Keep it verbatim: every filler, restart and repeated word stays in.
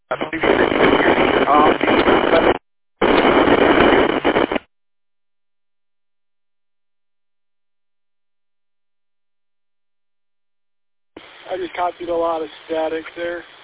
Um, I just copied a lot of static there.